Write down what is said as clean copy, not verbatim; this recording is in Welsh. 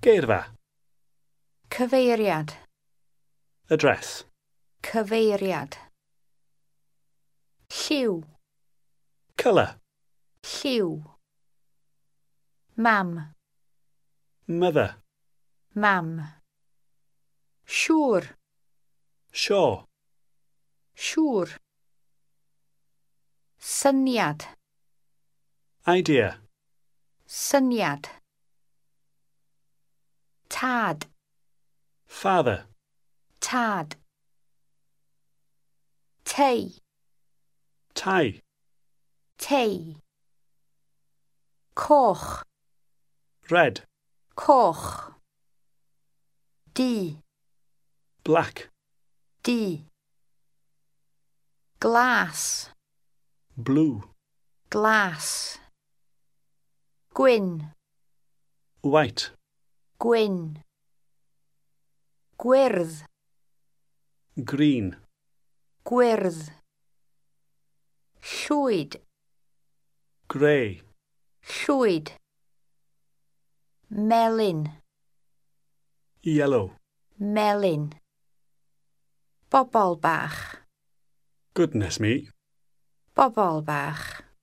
Geirfa. Cyfeiriad. Address. Cyfeiriad. Lliw. Colour. Lliw. Mam. Mother. Mam. Siŵr. Sure. Siŵr. Syniad. Idea. Syniad. Tad. Father. Tad. Tei. Tie. Tei. Coch. Red. Coch. Du. Black. Du. Glas. Blue. Glas. Gwyn. White. Gwyn. Gwyrdd. Green. Gwyrdd. Llwyd. Grey. Llwyd. Melyn. Yellow. Melyn. Bobl bach. Goodness me. Bobl bach.